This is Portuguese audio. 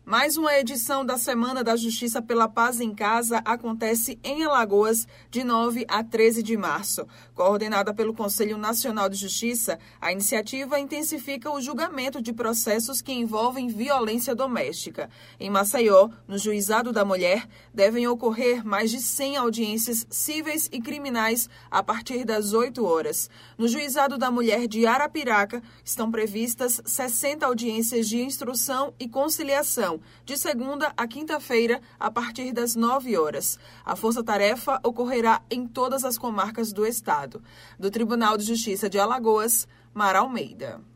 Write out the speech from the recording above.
Mais uma edição da Semana da Justiça pela Paz em Casa acontece em Alagoas de 9 a 13 de março. Coordenada pelo Conselho Nacional de Justiça, a iniciativa intensifica o julgamento de processos que envolvem violência doméstica. Em Maceió, no Juizado da Mulher, devem ocorrer mais de 100 audiências cíveis e criminais a partir das 8 horas. No Juizado da Mulher de Arapiraca, estão previstas 60 audiências de instrução e conciliação, de segunda a quinta-feira, a partir das 9 horas. A força-tarefa ocorrerá em todas as comarcas do estado. Do Tribunal de Justiça de Alagoas, Mara Almeida.